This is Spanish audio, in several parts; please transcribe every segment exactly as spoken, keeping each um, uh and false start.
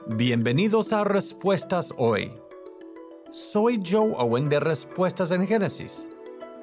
Bienvenidos a Respuestas Hoy. Soy Joe Owen de Respuestas en Génesis.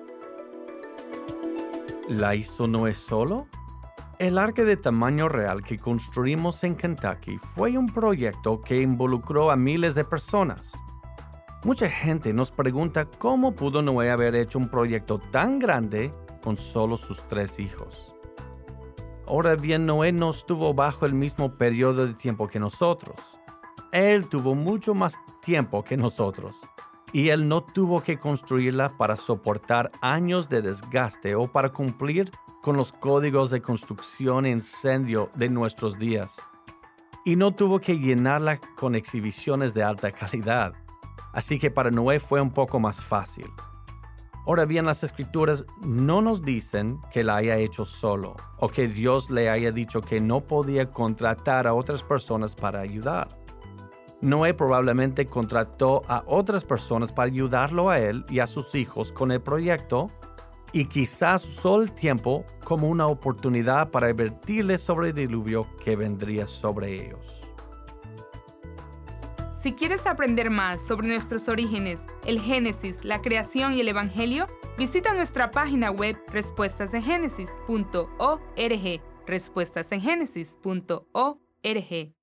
¿La hizo Noé solo? El arca de tamaño real que construimos en Kentucky fue un proyecto que involucró a miles de personas. Mucha gente nos pregunta cómo pudo Noé haber hecho un proyecto tan grande con solo sus tres hijos. Ahora bien, Noé no estuvo bajo el mismo periodo de tiempo que nosotros. Él tuvo mucho más tiempo que nosotros, y él no tuvo que construirla para soportar años de desgaste o para cumplir con los códigos de construcción e incendio de nuestros días. Y no tuvo que llenarla con exhibiciones de alta calidad. Así que para Noé fue un poco más fácil. Ahora bien, las Escrituras no nos dicen que la haya hecho solo o que Dios le haya dicho que no podía contratar a otras personas para ayudar. Noé probablemente contrató a otras personas para ayudarlo a él y a sus hijos con el proyecto y quizás usó el tiempo como una oportunidad para advertirles sobre el diluvio que vendría sobre ellos. Si quieres aprender más sobre nuestros orígenes, el Génesis, la creación y el Evangelio, visita nuestra página web respuestas en génesis punto org, respuestas en génesis punto org.